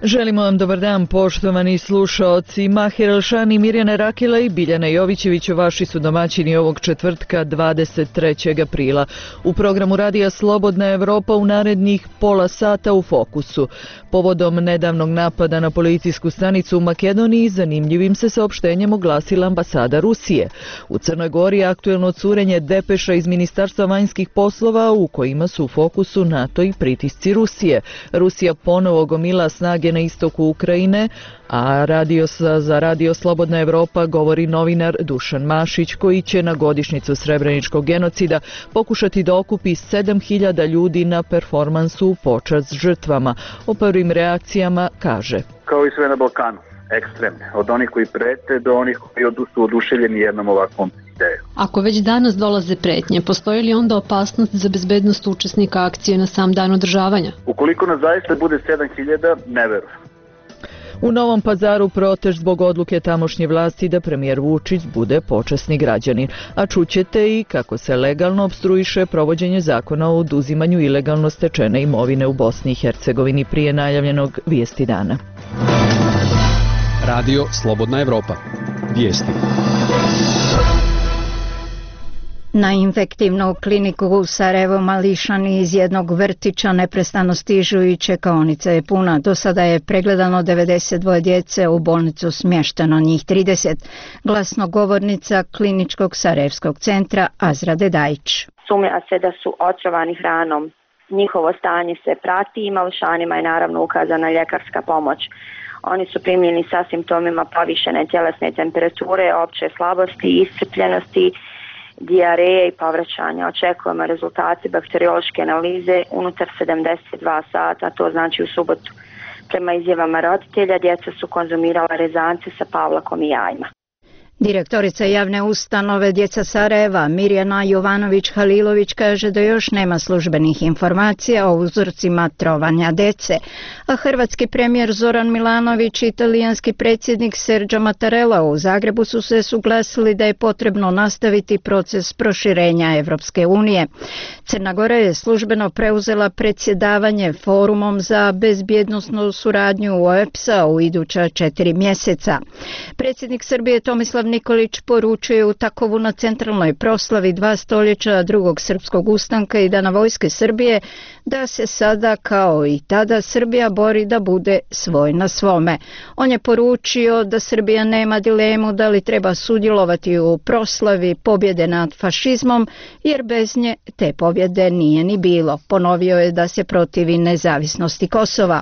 Želimo vam dobar dan, poštovani slušaoci. Mahir Elšani, Mirjana Rakila i Biljana Jovićević vaši su domaćini ovog četvrtka 23. aprila. U programu Radija Slobodna Evropa u narednih pola sata u fokusu. Povodom nedavnog napada na policijsku stanicu u Makedoniji zanimljivim se saopštenjem oglasila ambasada Rusije. U Crnoj Gori aktuelno curenje depeša iz Ministarstva vanjskih poslova u kojima su u fokusu NATO i pritisci Rusije. Rusija ponovo gomila snage na istoku Ukrajine, a za Radio Slobodna Evropa govori novinar Dušan Mašić, koji će na godišnjicu Srebreničkog genocida pokušati da okupi 7000 ljudi na performansu u počast žrtvama. O prvim reakcijama kaže: Kao i sve na Balkanu, ekstremne, od onih koji prete do onih koji su oduševljeni jednom ovakvom idejom. Ako već danas dolaze pretnje, postoji li onda opasnost za bezbednost učesnika akcije na sam dan održavanja? Ukoliko nas zaista bude 7000, ne verujem. U Novom Pazaru protest zbog odluke tamošnje vlasti da premijer Vučić bude počasni građanin. A čućete i kako se legalno opstruiše provođenje zakona o oduzimanju ilegalno stečene imovine u Bosni i Hercegovini prije najavljenog Vijesti dana. Radio Slobodna Evropa. Vijesti. Na infektivnu kliniku u Sarajevu mališani iz jednog vrtića neprestano stižu i čekaonica je puna. Do sada je pregledano 92 djece, u bolnicu smješteno njih 30. Glasnogovornica kliničkog sarajevskog centra Azra Dedajić. Sumnja se da su otrovani hranom. Njihovo stanje se prati i mališanima je naravno ukazana ljekarska pomoć. Oni su primljeni sa simptomima povišene tjelesne temperature, opće slabosti, iscrpljenosti, dijareje i povraćanja. Očekujemo rezultati bakteriološke analize unutar 72 sata, to znači u subotu. Prema izjavama roditelja, djeca su konzumirala rezance sa pavlakom i jajima. Direktorica javne ustanove Djeca Sarajeva Mirjana Jovanović-Halilović kaže da još nema službenih informacija o uzrocima trovanja djece, a hrvatski premijer Zoran Milanović i italijanski predsjednik Sergio Mattarella u Zagrebu su se suglasili da je potrebno nastaviti proces proširenja Evropske unije. Crna Gora je službeno preuzela predsjedavanje forumom za bezbjednosnu suradnju OEBS-a u iduća 4 mjeseca. Predsjednik Srbije Tomislav Nikolić poručuje u Takovu na centralnoj proslavi 2 stoljeća drugog srpskog ustanka i Dana vojske Srbije da se sada kao i tada Srbija bori da bude svoj na svome. On je poručio da Srbija nema dilemu da li treba sudjelovati u proslavi pobjede nad fašizmom, jer bez nje te pobjede nije ni bilo. Ponovio je da se protivi nezavisnosti Kosova.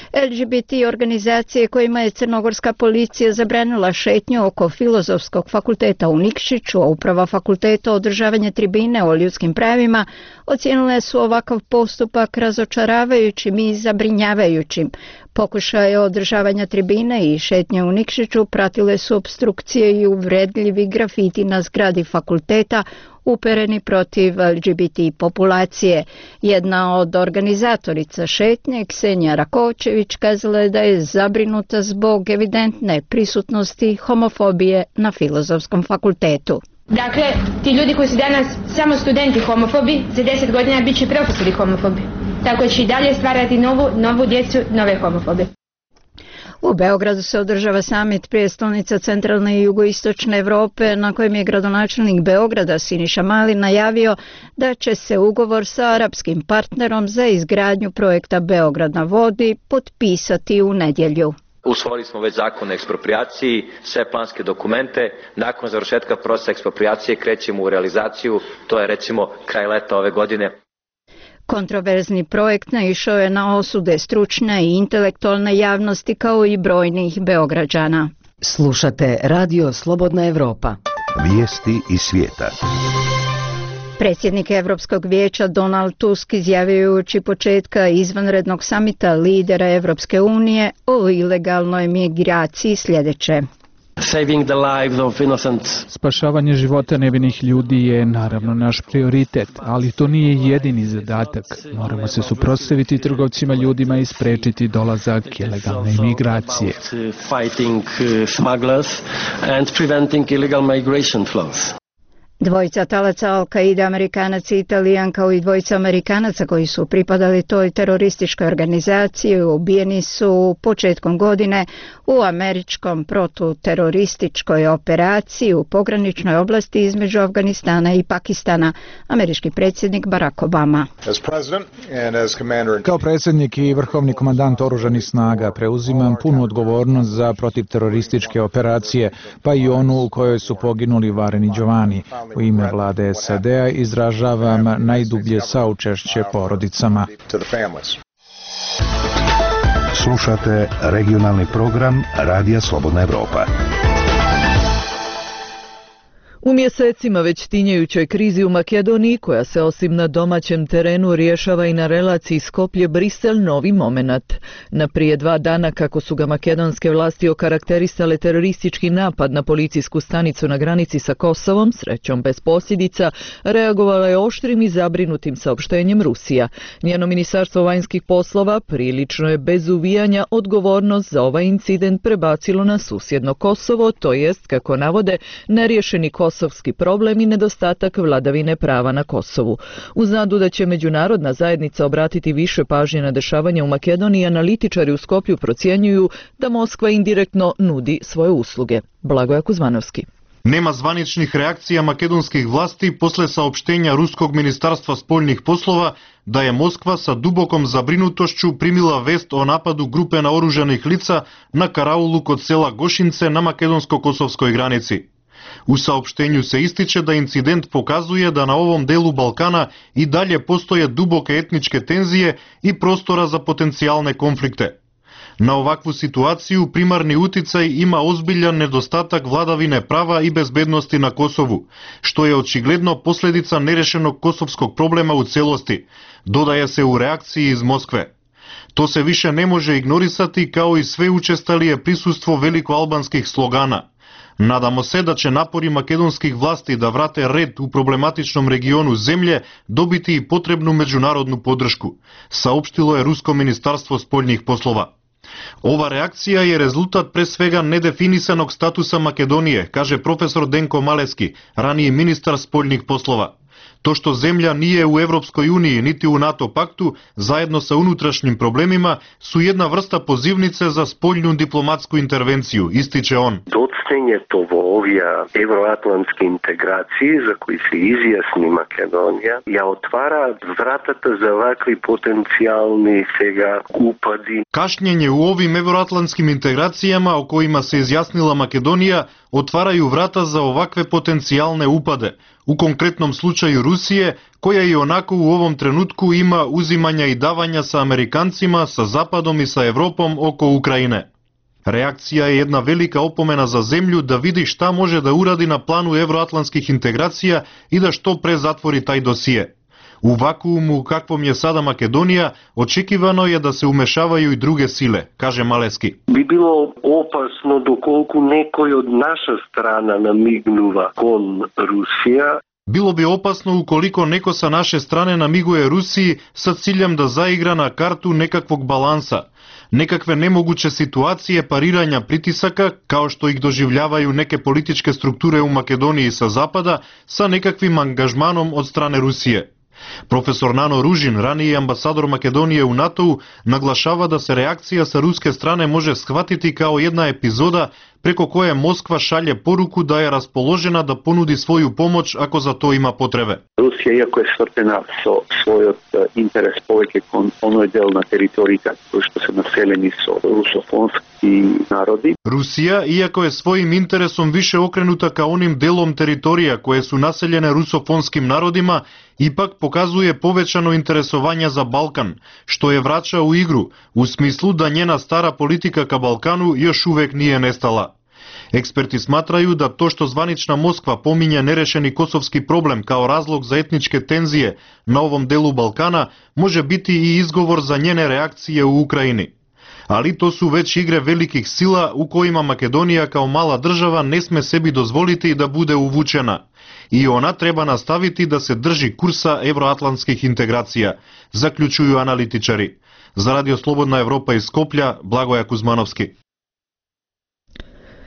LGBT organizacije kojima je crnogorska policija zabranila šetnju oko Filozofskog fakulteta u Nikšiću, a uprava fakulteta održavanje tribine o ljudskim pravima, ocijenile su ovakav postupak razočaravajućim i zabrinjavajućim. Pokušaje održavanja tribine i šetnje u Nikšiću pratile su opstrukcije i uvredljivi grafiti na zgradi fakulteta upereni protiv LGBT populacije. Jedna od organizatorica šetnje, Ksenija Rakočević, kazala je da je zabrinuta zbog evidentne prisutnosti homofobije na Filozofskom fakultetu. Dakle, ti ljudi koji su danas samo studenti homofobi, za 10 godina bit će profesori homofobi. Tako će i dalje stvarati novu djecu, nove homofobe. U Beogradu se održava samit prijestolnica centralne i jugoistočne Evrope, na kojem je gradonačelnik Beograda Siniša Mali najavio da će se ugovor sa arapskim partnerom za izgradnju projekta Beograd na vodi potpisati u nedjelju. Usvojili smo već zakon o eksproprijaciji, sve planske dokumente. Nakon završetka procesa eksproprijacije krećemo u realizaciju, to je recimo kraj leta ove godine. Kontroverzni projekt naišao je na osude stručne i intelektualne javnosti kao i brojnih Beograđana. Slušate Radio Slobodna Evropa. Vijesti iz svijeta. Predsjednik Europskog vijeća Donald Tusk izjavljujući početka izvanrednog samita lidera Europske unije o ilegalnoj migraciji sljedeće. Spašavanje života nevinih ljudi je naravno naš prioritet, ali to nije jedini zadatak. Moramo se suprotstaviti trgovcima ljudima i sprečiti dolazak ilegalne imigracije. Dvojica talaca Al-Qaida, Amerikanac i Italijan, kao i dvojica Amerikanaca koji su pripadali toj terorističkoj organizaciji, ubijeni su početkom godine u američkom protuterorističkoj operaciji u pograničnoj oblasti između Afganistana i Pakistana. Američki predsjednik Barack Obama. Kao predsjednik i vrhovni komandant oružanih snaga preuzimam punu odgovornost za protivterorističke operacije, pa i onu u kojoj su poginuli Varen i Giovanni. U ime vlade SAD-a izražavam najdublje saučešće porodicama. Slušate regionalni program Radija Slobodna Evropa. U mjesecima već tinjajućoj krizi u Makedoniji, koja se osim na domaćem terenu rješava i na relaciji Skoplje-Brisel, novi momenat. Na prije 2 dana, kako su ga makedonske vlasti okarakterisale teroristički napad na policijsku stanicu na granici sa Kosovom, srećom bez posljedica, reagovala je oštrim i zabrinutim saopštenjem Rusija. Njeno ministarstvo vanjskih poslova prilično je bez uvijanja odgovornost za ovaj incident prebacilo na susjedno Kosovo, to jest, kako navode, neriješeni kosovski problem i nedostatak vladavine prava na Kosovu. U nadu da će međunarodna zajednica obratiti više pažnje na dešavanja u Makedoniji, analitičari u Skoplju procjenjuju da Moskva indirektno nudi svoje usluge. Blagoja Kuzmanovski. Nema zvaničnih reakcija makedonskih vlasti posle saopštenja Ruskog ministarstva spoljnih poslova da je Moskva sa dubokom zabrinutošću primila vest o napadu grupe naoružanih lica na karaulu kod sela Gošince na makedonsko-kosovskoj granici. U saopštenju se ističe da incident pokazuje da na ovom delu Balkana i dalje postoje duboke etničke tenzije i prostora za potencijalne konflikte. Na ovakvu situaciju primarni uticaj ima ozbiljan nedostatak vladavine prava i bezbednosti na Kosovu, što je očigledno posljedica nerešenog kosovskog problema u celosti, dodaje se u reakciji iz Moskve. To se više ne može ignorisati, kao i sve učestalije prisustvo velikoalbanskih slogana. Nadamo se da će napori makedonskih vlasti da vrate red u problematičnom regionu zemlje dobiti i potrebnu međunarodnu podršku, saopštilo je Rusko ministarstvo spoljnih poslova. Ova reakcija je rezultat pre svega nedefinisanog statusa Makedonije, kaže profesor Denko Maleski, raniji ministar spoljnih poslova. To što zemlja nije u Evropskoj uniji niti u NATO paktu, zajedno sa unutrašnjim problemima, su jedna vrsta pozivnice za spoljnu diplomatsku intervenciju, ističe on. Ovija evroatlantske integracije za koji se izjasni Makedonija, ja otvara vratata za ovakvi potencijalni sega upadi. Kašnjenje u ovim evroatlantskim integracijama o kojima se izjasnila Makedonija otvaraju vrata za ovakve potencijalne upade, u konkretnom slučaju Rusije, koja i onako u ovom trenutku ima uzimanja i davanja sa Amerikancima, sa Zapadom i sa Evropom oko Ukrajine. Reakcija je jedna velika opomena za zemlju da vidi šta može da uradi na planu evroatlantskih integracija i da što pre zatvori taj dosije. U vakuumu u kakvom je sada Makedonija, očekivano je da se umešavaju i druge sile, kaže Maleski. Bi bilo opasno dokoliko nekoj od naša strana namignuva kon Rusija. Bilo bi opasno ukoliko neko sa naše strane namiguje Rusiji sa ciljem da zaigra na kartu nekakvog balansa, nekakve nemoguće situacije pariranja pritisaka, kao što ih doživljavaju neke političke strukture u Makedoniji sa zapada, sa nekakvim angažmanom od strane Rusije. Profesor Nano Ružin, raniji ambasador Makedonije u NATO-u, naglašava da se reakcija sa ruske strane može shvatiti kao jedna epizoda preko koje Moskva šalje poruku da je raspoložena da ponudi svoju pomoć ako za to ima potrebe. Rusija, iako je svrtena svoj interes poveke kon onoj del na teritoriji što se naseljeni su rusofonski narodi. Rusija, iako je svojim interesom više okrenuta ka onim delom teritorija koje su naseljene rusofonskim narodima, ipak pokazuje povećano interesovanje za Balkan, što je vraća u igru, u smislu da njena stara politika ka Balkanu još uvek nije nestala. Eksperti smatraju da to što zvanična Moskva pominje nerešeni kosovski problem kao razlog za etničke tenzije na ovom delu Balkana može biti i izgovor za njene reakcije u Ukrajini. Ali to su već igre velikih sila u kojima Makedonija kao mala država ne sme sebi dozvoliti da bude uvučena. I ona treba nastaviti da se drži kursa evroatlantskih integracija, zaključuju analitičari. Za Radio Slobodna Evropa iz Skoplja, Blagoja Kuzmanovski.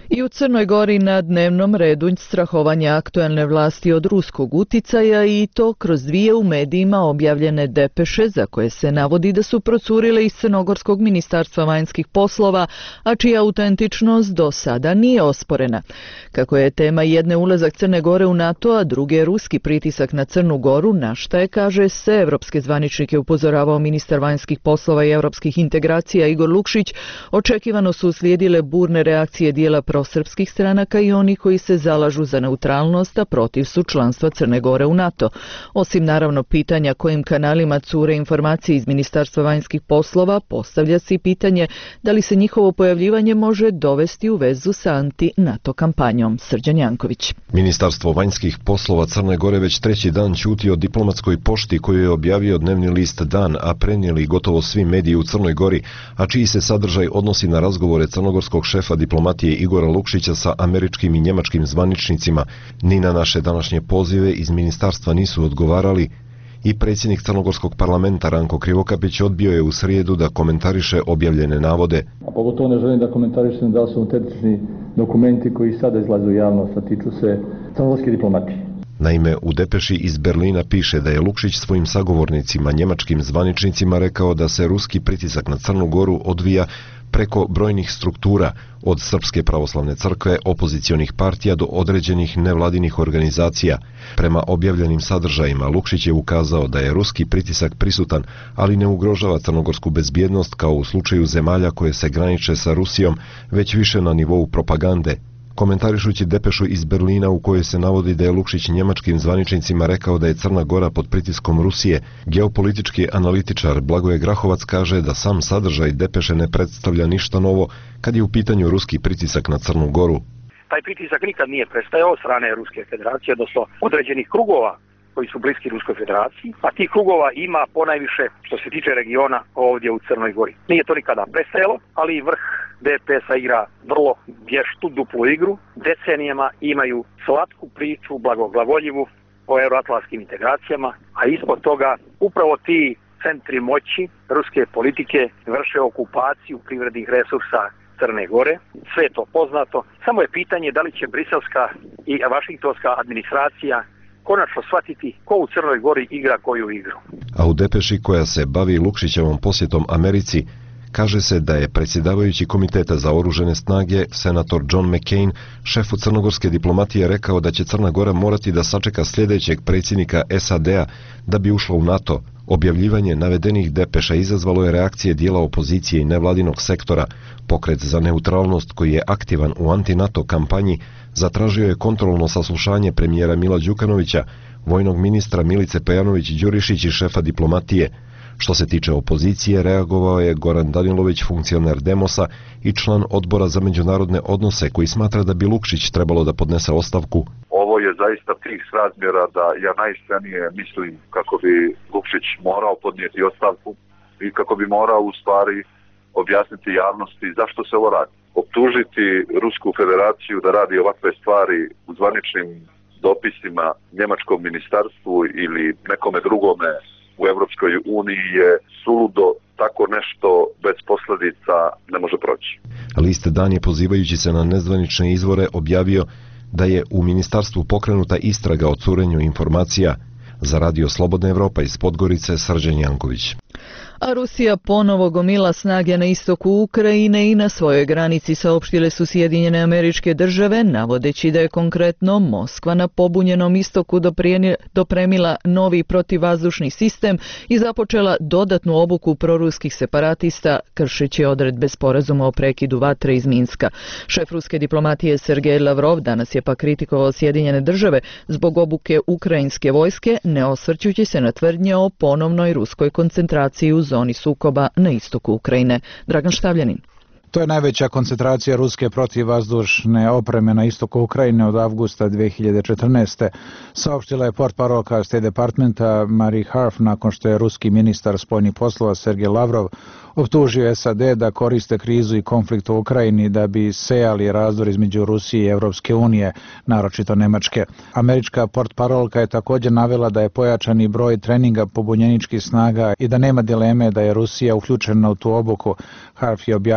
I u Crnoj Gori na dnevnom redu strahovanja aktuelne vlasti od ruskog uticaja i to kroz dvije u medijima objavljene depeše za koje se navodi da su procurile iz Crnogorskog ministarstva vanjskih poslova, a čija autentičnost do sada nije osporena. Kako je tema jedne ulazak Crne Gore u NATO, a druge ruski pritisak na Crnu Goru, na šta je, kaže, sve evropske zvaničnike upozoravao ministar vanjskih poslova i evropskih integracija Igor Lukšić, očekivano su uslijedile burne reakcije dijela prosrpskih stranaka i oni koji se zalažu za neutralnost, a protiv su članstva Crne Gore u NATO. Osim naravno pitanja kojim kanalima cure informacije iz Ministarstva vanjskih poslova, postavlja se i pitanje da li se njihovo pojavljivanje može dovesti u vezu sa anti-NATO kampanjom. Srđan Janković. Ministarstvo vanjskih poslova Crne Gore već treći dan ćuti o diplomatskoj pošti koju je objavio dnevni list Dan, a prenijeli gotovo svi mediji u Crnoj Gori, a čiji se sadržaj odnosi na razgovore crnogorskog šefa diplomatije Igora Lukšića sa američkim i njemačkim zvaničnicima. Ni na naše današnje pozive iz ministarstva nisu odgovarali i predsjednik Crnogorskog parlamenta Ranko Krivokapić odbio je u srijedu da komentariše objavljene navode. A pogotovo ne želim da komentarišem da su autentični dokumenti koji sada izlaze u javnost, a tiču se crnogorske diplomatije. Naime, u depeši iz Berlina piše da je Lukšić svojim sagovornicima, njemačkim zvaničnicima, rekao da se ruski pritisak na Crnu Goru odvija preko brojnih struktura, od Srpske pravoslavne crkve, opozicionih partija do određenih nevladinih organizacija. Prema objavljenim sadržajima, Lukšić je ukazao da je ruski pritisak prisutan, ali ne ugrožava crnogorsku bezbjednost kao u slučaju zemalja koje se graniče sa Rusijom, već više na nivou propagande. Komentarišući depešu iz Berlina u kojoj se navodi da je Lukšić njemačkim zvaničnicima rekao da je Crna Gora pod pritiskom Rusije, geopolitički analitičar Blagoje Grahovac kaže da sam sadržaj depeše ne predstavlja ništa novo kad je u pitanju ruski pritisak na Crnu Goru. Taj pritisak nikad nije prestajao od strane Ruske federacije, odnosno određenih krugova koji su bliski Ruskoj federaciji, a tih krugova ima ponajviše što se tiče regiona ovdje u Crnoj Gori. Nije to nikada prestajalo, ali vrh DPS-a igra vrlo vještu, duplu igru, decenijama imaju slatku priču, blagoglagoljivu o euroatlantskim integracijama, a ispod toga upravo ti centri moći ruske politike vrše okupaciju privrednih resursa Crne Gore. Sve je to poznato, samo je pitanje da li će briselska i vašingtonska administracija konačno shvatiti ko u Crnoj Gori igra koju igru. A u depeši koja se bavi Lukšićevom posjetom Americi, kaže se da je predsjedavajući Komiteta za oružane snage, senator John McCain, šefu crnogorske diplomatije rekao da će Crna Gora morati da sačeka sljedećeg predsjednika SAD-a da bi ušla u NATO. Objavljivanje navedenih depeša izazvalo je reakcije dijela opozicije i nevladinog sektora. Pokret za neutralnost, koji je aktivan u anti-NATO kampanji, zatražio je kontrolno saslušanje premijera Mila Đukanovića, vojnog ministra Milice Pejanović-Đurišić i šefa diplomatije. Što se tiče opozicije, reagovao je Goran Danilović, funkcioner Demosa i član odbora za međunarodne odnose, koji smatra da bi Lukšić trebalo da podnese ostavku. Ovo je zaista tih razmjera da ja najiskrenije mislim kako bi Lukšić morao podnijeti ostavku i kako bi morao u stvari objasniti javnosti zašto se ovo radi. Optužiti Rusku federaciju da radi ovakve stvari u zvaničnim dopisima njemačkom ministarstvu ili nekome drugome u Evropskoj uniji je suludo, tako nešto bez posljedica ne može proći. List Dan je, pozivajući se na nezvanične izvore, objavio da je u ministarstvu pokrenuta istraga o curenju informacija. Za Radio Slobodna Evropa iz Podgorice, Srđan Janković. A Rusija ponovo gomila snage na istoku Ukrajine i na svojoj granici, saopštile su Sjedinjene Američke Države, navodeći da je konkretno Moskva na pobunjenom istoku dopremila novi protivvazdušni sistem i započela dodatnu obuku proruskih separatista, kršeći odredbe sporazuma o prekidu vatre iz Minska. Šef ruske diplomatije Sergej Lavrov danas je pa kritikovao Sjedinjene Države zbog obuke ukrajinske vojske, ne osvrćući se na tvrdnje o ponovnoj ruskoj koncentraciji u zoni sukoba na istoku Ukrajine. Dragan Štavljanin. To je najveća koncentracija ruske protivvazdušne opreme na istoku Ukrajine od avgusta 2014. Saopštila je portparolka State Departmenta Marie Harf nakon što je ruski ministar spoljnih poslova Sergej Lavrov optužio SAD da koriste krizu i konflikt u Ukrajini da bi sejali razdor između Rusije i Evropske unije, naročito Nemačke. Američka portparolka je također navela da je pojačani broj treninga pobunjeničkih snaga i da nema dileme da je Rusija uključena u tu obuku. Harf je objavila i da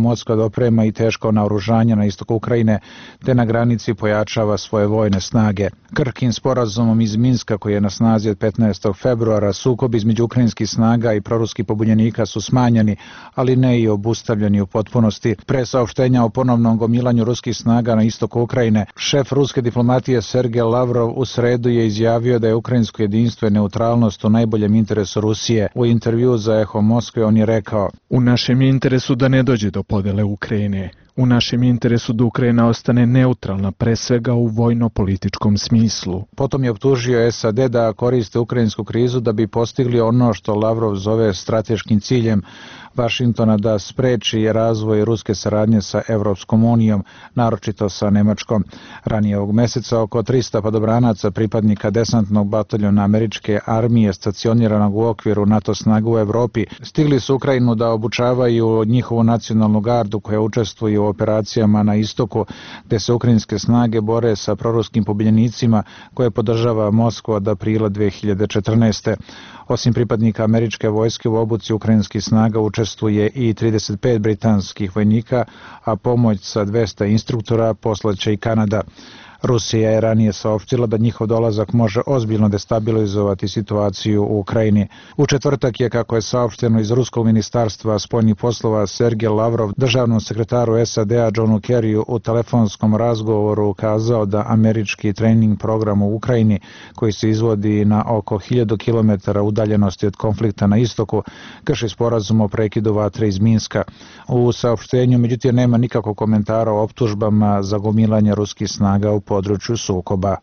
Moskva doprema i teško naoružanje na istoku Ukrajine, te na granici pojačava svoje vojne snage. Krhkim sporazumom iz Minska, koji je na snazi od 15. februara, sukob između ukrajinskih snaga i proruskih pobunjenika su smanjeni, ali ne i obustavljeni u potpunosti. Pre saopštenja o ponovnom gomilanju ruskih snaga na istoku Ukrajine, šef ruske diplomatije Sergej Lavrov u sredu je izjavio da je ukrajinsko jedinstvo i neutralnost u najboljem interesu Rusije. U intervju za Eho Moskve on je rekao: U našem interesu da ne dođe do podele Ukrajine. U našem interesu da Ukrajina ostane neutralna, pre svega u vojno-političkom smislu. Potom je optužio SAD da koriste ukrajinsku krizu da bi postigli ono što Lavrov zove strateškim ciljem Vašingtona da spreči razvoj ruske saradnje sa Evropskom unijom, naročito sa Nemačkom. Ranije ovog meseca oko 300 padobranaca pripadnika desantnog bataljona američke armije stacioniranog u okviru NATO snaga u Evropi stigli su Ukrajinu da obučavaju njihovu nacionalnu gardu koja učestvuje u operacijama na istoku, gde se ukrajinske snage bore sa proruskim pobunjenicima koje podržava Moskva od aprila 2014. Osim pripadnika američke vojske u obuci ukrajinskih snaga učestvuje i 35 britanskih vojnika, a pomoć sa 200 instruktora poslaće i Kanada. Rusija je ranije saopštila da njihov dolazak može ozbiljno destabilizovati situaciju u Ukrajini. U četvrtak je, kako je saopšteno iz Ruskog ministarstva spoljnih poslova, Sergej Lavrov državnom sekretaru SAD-a Johnu Kerryu u telefonskom razgovoru ukazao da američki trening program u Ukrajini, koji se izvodi na oko 1000 km udaljenosti od konflikta na istoku, krši sporazum o prekidu vatre iz Minska. U saopštenju, međutim, nema nikakvog komentara o optužbama za gomilanje ruskih snaga u području sukoba.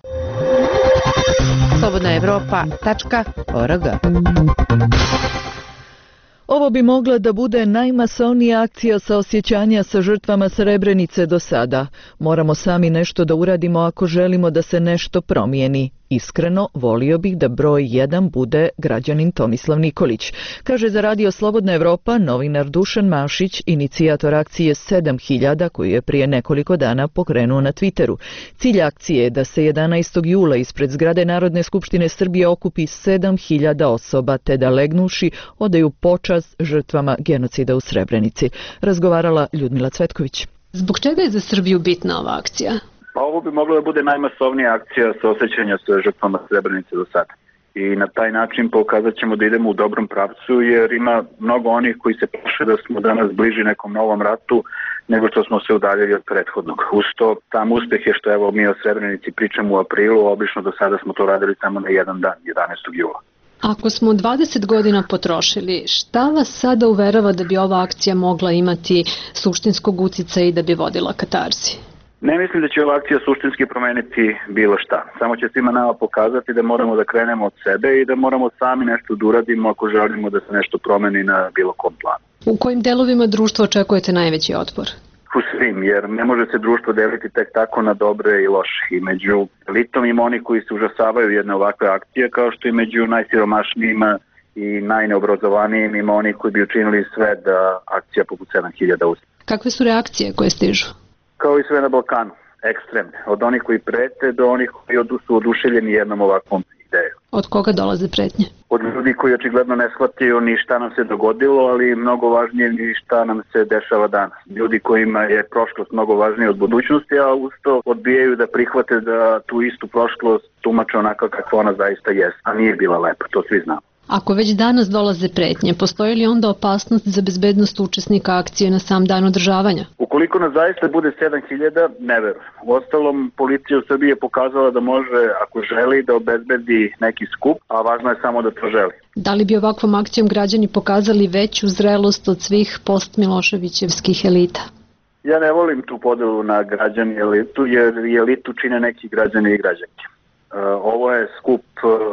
slobodnaevropa.org. Ovo bi mogla da bude najmasovnija akcija saosjećanja sa žrtvama Srebrenice do sada. Moramo sami nešto da uradimo ako želimo da se nešto promijeni. Iskreno, volio bih da broj 1 bude građanin Tomislav Nikolić, kaže za Radio Slobodna Evropa novinar Dušan Mašić, inicijator akcije 7000 koju je prije nekoliko dana pokrenuo na Twitteru. Cilj akcije je da se 11. jula ispred zgrade Narodne skupštine Srbije okupi 7000 osoba, te da legnuvši odaju počast žrtvama genocida u Srebrenici. Razgovarala Ljudmila Cvetković. Zbog čega je za Srbiju bitna ova akcija? Pa ovo bi mogla da bude najmasovnija akcija saosećanja sa žrtvama Srebrenice do sada. I na taj način pokazat ćemo da idemo u dobrom pravcu, jer ima mnogo onih koji se plaše da smo danas bliži nekom novom ratu nego što smo se udaljili od prethodnog. Uz to, tam uspeh je što evo mi o Srebrenici pričamo u aprilu, obično do sada smo to radili samo na jedan dan, 11. jula. Ako smo 20 godina potrošili, šta vas sada uverava da bi ova akcija mogla imati suštinskog uticaja i da bi vodila katarzi? Ne mislim da će ova akcija suštinski promeniti bilo šta. Samo će svima nama pokazati da moramo da krenemo od sebe i da moramo sami nešto da uradimo ako želimo da se nešto promeni na bilo kom planu. U kojim delovima društva očekujete najveći otpor? U svim, jer ne može se društvo deliti tek tako na dobre i loše. I među elitom ima oni koji se užasavaju jedne ovakve akcije, kao što i među najsiromašnijima i najneobrazovanijim ima oni koji bi učinili sve da akcija poput 7000 uspije. Kakve su reakcije koje stižu? Kao i sve na Balkanu, ekstremne. Od onih koji prete do onih koji su oduševljeni jednom ovakvom idejom. Od koga dolaze pretnje? Od ljudi koji očigledno ne shvataju ni šta nam se dogodilo, ali mnogo važnije ni šta nam se dešava danas. Ljudi kojima je prošlost mnogo važnija od budućnosti, a uz to odbijaju da prihvate da tu istu prošlost tumače onako kakva ona zaista jest, a nije bila lepa, to svi znamo. Ako već danas dolaze pretnje, postoji li onda opasnost za bezbednost učesnika akcije na sam dan održavanja? Ukoliko nas zaista bude 7000, ne verujem. Uostalom, policija u Srbiji je pokazala da može, ako želi, da obezbedi neki skup, a važno je samo da to želi. Da li bi ovakvom akcijom građani pokazali veću zrelost od svih post-Miloševićevskih elita? Ja ne volim tu podelu na građani i elitu, jer elitu čine neki građani i građanke. Ovo je skup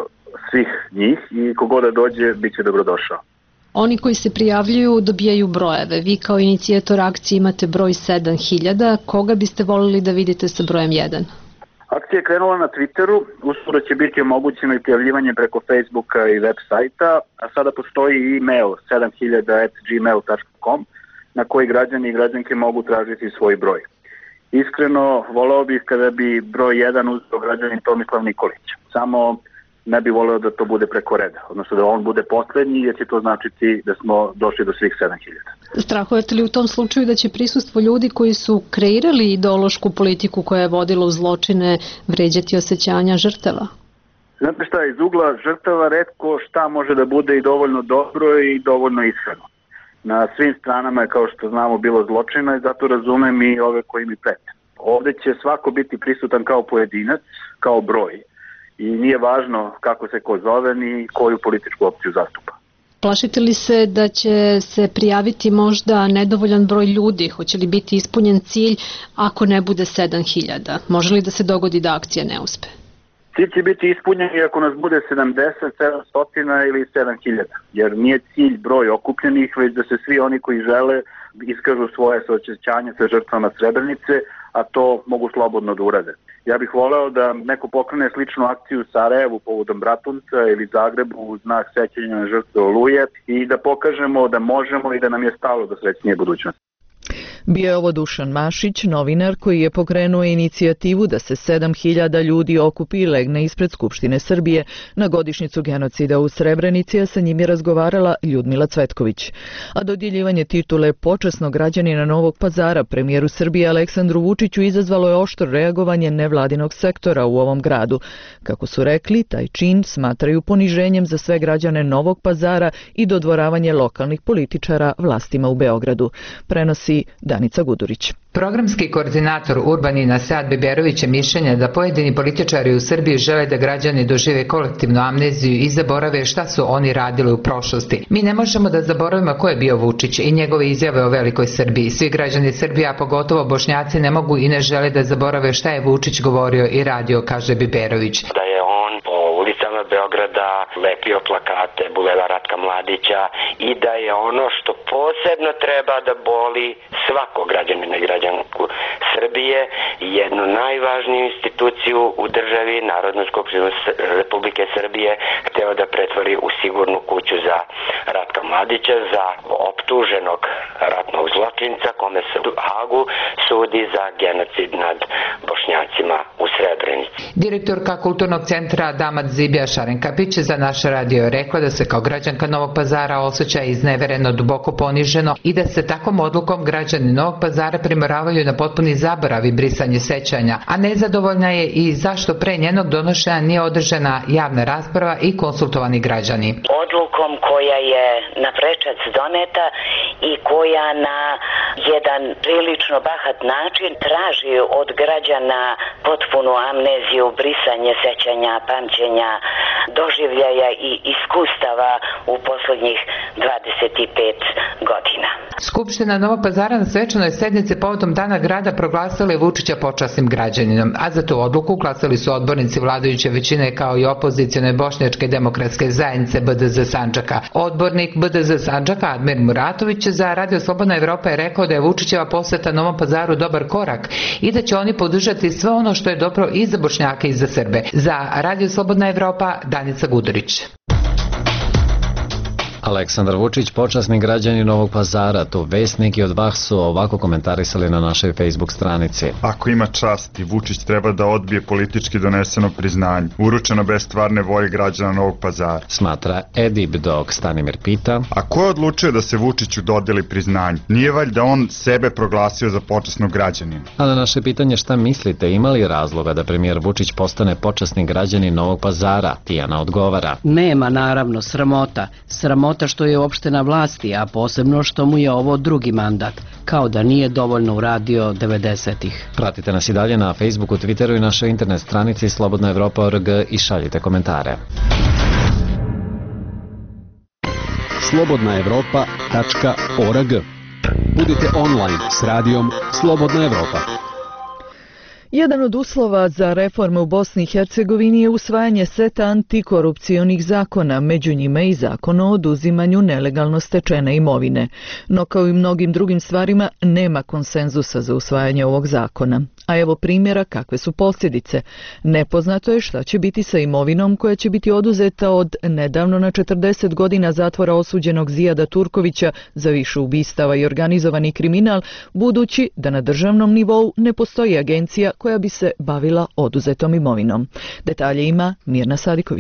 svih njih i kogoda da dođe bit će dobrodošao. Oni koji se prijavljuju dobijaju brojeve. Vi kao inicijator akcije imate broj 7000. Koga biste volili da vidite sa brojem 1? Akcija je krenula na Twitteru, uskoro će biti omogućeno i prijavljivanje preko Facebooka i web sajta, a sada postoji i e-mail 7000@gmail.com na koji građani i građanke mogu tražiti svoj broj. Iskreno, voleo bih kada bi broj 1 uzeo građanin Tomislav Nikolić. Samo ne bi voleo da to bude preko reda, odnosno da on bude poslednji, jer će to značiti da smo došli do svih 7000. Strahujete li u tom slučaju da će prisustvo ljudi koji su kreirali ideološku politiku koja je vodila u zločine vređati osjećanja žrtava? Znate šta, iz ugla žrtava retko šta može da bude i dovoljno dobro i dovoljno ishrano. Na svim stranama je, kao što znamo, bilo zločina i zato razumem i ove koji mi prete. Ovde će svako biti prisutan kao pojedinac, kao broj. I nije važno kako se ko zove ni koju političku opciju zastupa. Plašite li se da će se prijaviti možda nedovoljan broj ljudi? Hoće li biti ispunjen cilj ako ne bude 7000? Može li da se dogodi da akcija ne uspe? Cilj će biti ispunjen i ako nas bude 70, 700 ili 7000, jer nije cilj broj okupljenih, već da se svi oni koji žele iskažu svoje suosjećanje sa žrtvama Srebrenice, a to mogu slobodno da urade. Ja bih voleo da neko pokrene sličnu akciju u Sarajevu povodom Bratunca ili Zagrebu u znak sećanja na žrtve Oluje i da pokažemo da možemo i da nam je stalo do srećnije budućnosti. Bio je ovo Dušan Mašić, novinar koji je pokrenuo inicijativu da se 7000 ljudi okupi i legne ispred Skupštine Srbije na godišnjicu genocida u Srebrenici, a sa njim je razgovarala Ljudmila Cvetković. A dodjeljivanje titule počasnog građanina Novog Pazara premijeru Srbije Aleksandru Vučiću izazvalo je oštro reagovanje nevladinog sektora u ovom gradu. Kako su rekli, taj čin smatraju poniženjem za sve građane Novog Pazara i dodvoravanje lokalnih političara vlastima u Beogradu. Prenosi Danica Gudurić. Programski koordinator Urbanina Sead Biberović je mišljenja da pojedini političari u Srbiji žele da građani dožive kolektivnu amneziju i zaborave šta su oni radili u prošlosti. Mi ne možemo da zaboravimo ko je bio Vučić i njegove izjave o velikoj Srbiji. Svi građani Srbije, a pogotovo Bošnjaci, ne mogu i ne žele da zaborave šta je Vučić govorio i radio, kaže Biberović. Da je on po ulicama Beograda lepio plakate Bulevara Ratka Mladića i da je ono što posebno treba da boli svakog građanina i građanku Srbije, jednu najvažniju instituciju u državi, Narodnu skupštinu Republike Srbije, hteo da pretvori u sigurnu kuću za Ratka Mladića, za optuženog ratnog zločinca kome se u Hagu sudi za genocid nad Bošnjacima u Srebrenici. Direktorka Kulturnog centra Damat Zibija Šarenkapić za naš radio je rekla da se kao građanka Novog Pazara osjeća iznevereno, duboko poniženo i da se takvom odlukom građani Novog Pazara primoravaju na potpuni zaborav i brisanje sećanja, a nezadovoljna je i zašto pre njenog donošenja nije održana javna rasprava i konsultovani građani. Odlukom koja je na prečac doneta i koja na jedan prilično bahat način traži od građana potpunu amneziju, brisanje sećanja, pamćenja, doživljaja i iskustava u poslednjih 25 godina. Skupština Novog Pazara na svečanoj sednici povodom Dana grada proglasila je Vučića počasnim građaninom, a za tu odluku glasali su odbornici vladajuće većine kao i opozicione Bošnjačke demokratske zajednice BDZ Sandžaka. Odbornik BDZ Sandžaka Admir Muratović za Radio Slobodna Evropa je rekao da je Vučićeva poseta Novom Pazaru dobar korak i da će oni podržati sve ono što je dobro i za Bošnjake i za Srbe. Za Radio Slobodna Evropa, Danica Gudurić. Aleksandar Vučić, počasni građanin Novog Pazara, to vest neki od vas su ovako komentarisali na našoj Facebook stranici. Ako ima časti, Vučić treba da odbije politički doneseno priznanje, uručeno bez stvarne volje građana Novog Pazara. Smatra Edib, dok Stanimir pita: a ko je odlučio da se Vučiću dodeli priznanje? Nije valjda on sebe proglasio za počasnog građanina? A na naše pitanje šta mislite, ima li razloga da premijer Vučić postane počasni građanin Novog Pazara, Tijana odgovara: nema, naravno, sramota što je uopšte na vlasti, a posebno što mu je ovo drugi mandat, kao da nije dovoljno uradio 90-ih. Pratite nas i dalje na Facebooku, Twitteru i našoj internet stranici slobodnaevropa.org i šaljite komentare. slobodnaevropa.org. Budite online s radijom Slobodna Evropa. Jedan od uslova za reforme u Bosni i Hercegovini je usvajanje seta antikorupcionih zakona, među njima i zakon o oduzimanju nelegalno stečene imovine. No kao i mnogim drugim stvarima nema konsenzusa za usvajanje ovog zakona. A evo primjera kakve su posljedice. Nepoznato je šta će biti sa imovinom koja će biti oduzeta od nedavno na 40 godina zatvora osuđenog Zijada Turkovića za više ubistava i organizovani kriminal, budući da na državnom nivou ne postoji agencija koja bi se bavila oduzetom imovinom. Detalje ima Mirna Sadiković.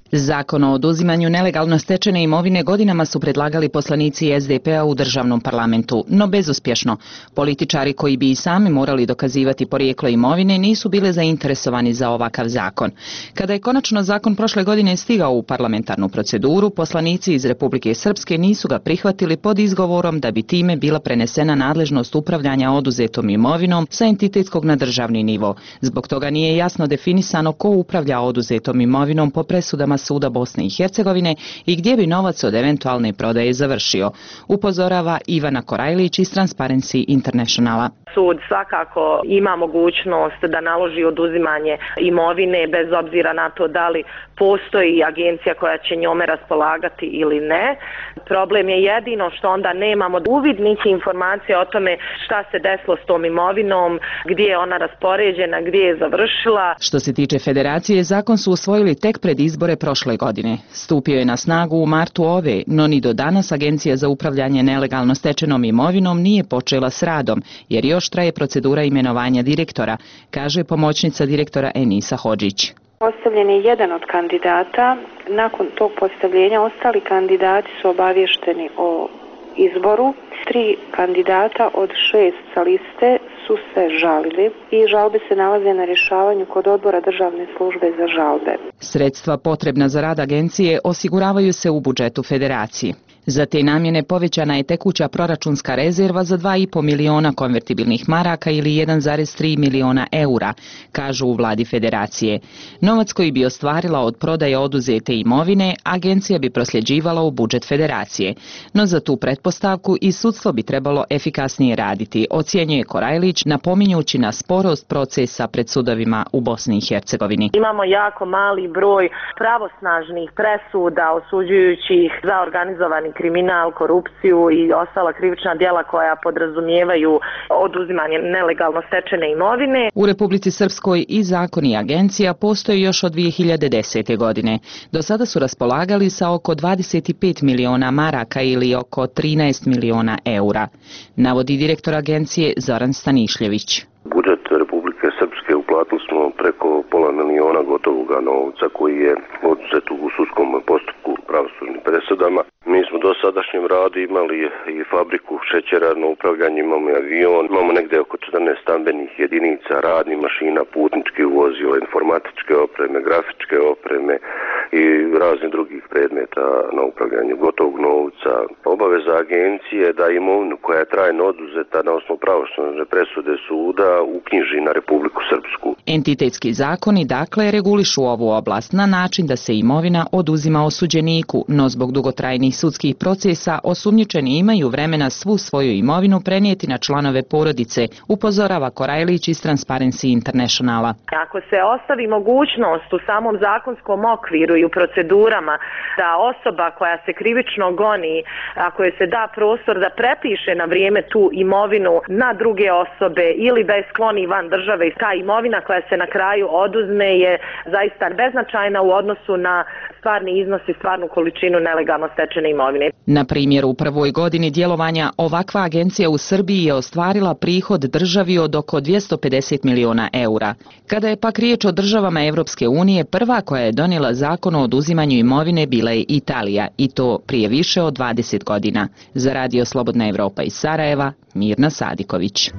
Zakon o oduzimanju nelegalno stečene imovine godinama su predlagali poslanici SDP-a u državnom parlamentu, no bezuspješno. Političari koji bi i sami morali dokazivati porijeklo imovine nisu bile zainteresovani za ovakav zakon. Kada je konačno zakon prošle godine stigao u parlamentarnu proceduru, poslanici iz Republike Srpske nisu ga prihvatili pod izgovorom da bi time bila prenesena nadležnost upravljanja oduzetom imovinom sa entitetskog na državni nivo. Zbog toga nije jasno definisano ko upravlja oduzetom imovinom po presudama Suda Bosne i Hercegovine i gdje bi novac od eventualne prodaje završio, upozorava Ivana Korajlić iz Transparency Internationala. Sud svakako ima mogućnost da naloži oduzimanje imovine bez obzira na to da li postoji agencija koja će njome raspolagati ili ne. Problem je jedino što onda nemamo uvid niti informacije o tome šta se desilo s tom imovinom, gdje je ona raspoređena, gdje je završila. Što se tiče federacije, zakon su usvojili tek pred izbore prošle godine. Stupio je na snagu u martu ove, no ni do danas Agencija za upravljanje nelegalno stečenom imovinom nije počela s radom, jer još traje procedura imenovanja direktora, kaže pomoćnica direktora Enisa Hodžić. Postavljen je jedan od kandidata. Nakon tog postavljenja ostali kandidati su obavješteni o izboru. 3 kandidata od 6 sa liste su se žalili i žalbe se nalaze na rješavanju kod odbora državne službe za žalbe. Sredstva potrebna za rad agencije osiguravaju se u budžetu federacije. Za te namjene povećana je tekuća proračunska rezerva za 2,5 miliona konvertibilnih maraka ili 1,3 miliona eura, kažu u vladi federacije. Novac koji bi ostvarila od prodaje oduzete imovine, agencija bi prosljeđivala u budžet federacije. No za tu pretpostavku i sudstvo bi trebalo efikasnije raditi, ocjenjuje Korajlić, napominjući na sporost procesa pred sudovima u Bosni i Hercegovini. Imamo jako mali broj pravosnažnih presuda osuđujućih za organizovani kriminal, korupciju i ostala krivična djela koja podrazumijevaju oduzimanje nelegalno stečene imovine. U Republici Srpskoj i zakon i agencija postoji još od 2010. godine. Do sada su raspolagali sa oko 25 miliona maraka ili oko 13 miliona eura, navodi direktor agencije Zoran Stanišljević. Budžet Republike Srpske uplatili smo preko pola miliona gotovoga novca koji je oduzet u sudskom postupku pravosudnim presudama. Mi smo do sadašnjem radu imali i fabriku šećera na upravljanje, imamo i avion, imamo negdje oko 14 stambenih jedinica, radnih mašina, putničkih vozila, informatičke opreme, grafičke opreme i raznih drugih predmeta na upravljanje gotovog novca. Obaveza agencije da imovinu koja je trajno oduzeta na osnovu pravosudne presude suda uknjiži na Republiku Srpsku. Entitetski zakoni dakle regulišu ovu oblast na način da se imovina oduzima osuđeniku, no zbog dugotrajnih sudskih procesa osumnjičeni imaju vremena svu svoju imovinu prenijeti na članove porodice, upozorava Korajlić iz Transparency Internationala. Ako se ostavi mogućnost u samom zakonskom okviru i u procedurama da osoba koja se krivično goni, ako je se da prostor da prepiše na vrijeme tu imovinu na druge osobe ili da je skloni van države i ta imovina koja se na kraju oduzme je zaista beznačajna u odnosu na stvarni iznos i stvarnu količinu nelegalno stečene imovine. Na primjer, u prvoj godini djelovanja ovakva agencija u Srbiji je ostvarila prihod državi od oko 250 miliona eura. Kada je pak riječ o državama Evropske unije, prva koja je donijela zakon o oduzimanju imovine bila je Italija, i to prije više od 20 godina. Za Radio Slobodna Evropa iz Sarajeva, Mirna Sadiković.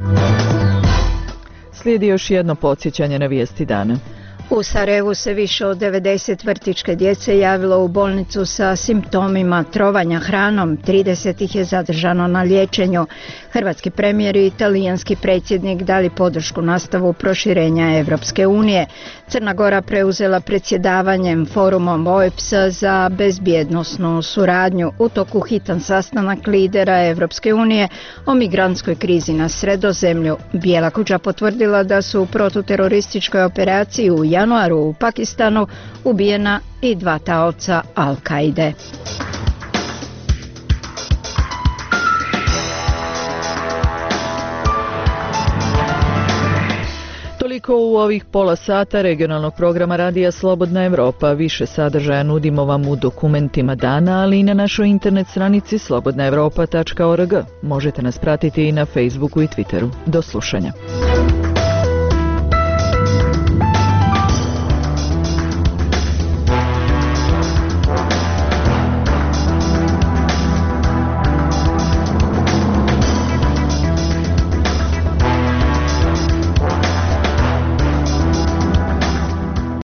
Slijedi još jedno podsjećanje na vijesti dana. U Sarajevu se više od 90 vrtićke djece javilo u bolnicu sa simptomima trovanja hranom, 30 ih je zadržano na liječenju. Hrvatski premijer i italijanski predsjednik dali podršku nastavu proširenja Evropske unije. Crna Gora preuzela predsjedavanjem forumom OEBS-a za bezbjednosnu suradnju. U toku hitan sastanak lidera Evropske unije o migrantskoj krizi na Sredozemlju. Bijela kuća potvrdila da su u protuterorističkoj operaciji u januaru u Pakistanu ubijena i 2 taoca Al-Kaide. Toliko u ovih pola sata regionalnog programa Radija Slobodna Evropa. Više sadržaja nudimo vam u dokumentima dana, ali i na našoj internet stranici slobodnaevropa.org. Možete nas pratiti i na Facebooku i Twitteru. Do slušanja.